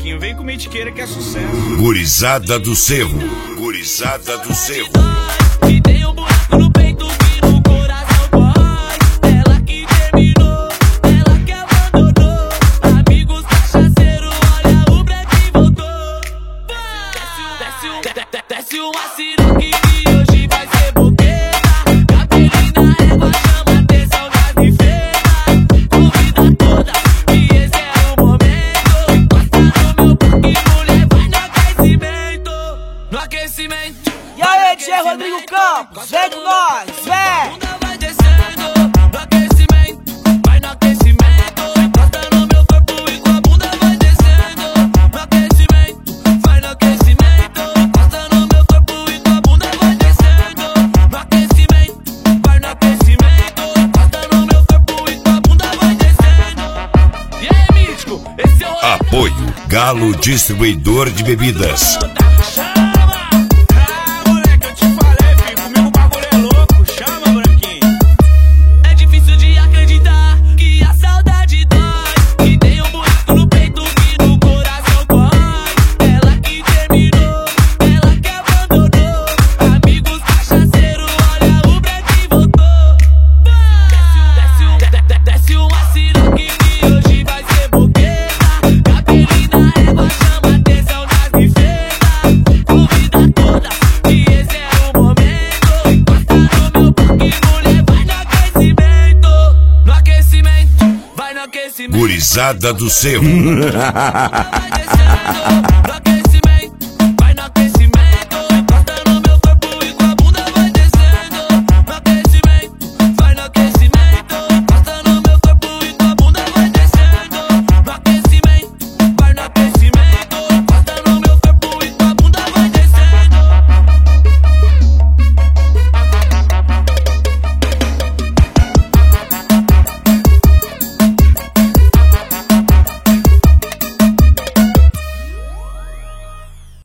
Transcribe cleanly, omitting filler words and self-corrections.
Branquinho, vem com Mitiqueira que é sucesso. Gurizada do Cerro. Gurizada do Cerro. Que tem um buraco no peito que no coração corrói. Ela que terminou, ela que abandonou. Amigos cachaceiros, olha o branquinho voltou. Desce uma siroque que hoje vai ser boqueta. Capelina égua chama atenção das rifeiras. Convida toda que esse é o momento. Encosta no meu pouquinho, mulher, vai no aquecimento. No aquecimento. E aí, Tchê Rodrigo Campos, vem com nós, vem! Bunda vai descendo, no aquecimento, vai no aquecimento. Encosta no meu corpo e com a bunda vai descendo. No aquecimento, vai no aquecimento. Encosta no meu corpo e com a bunda vai descendo. No aquecimento, vai no aquecimento. Encosta no meu corpo e com a bunda vai descendo. E aí, Mítico, esse é o Apoio Galo Distribuidor de Bebidas. Gurizada do Cerro. Vai descendo.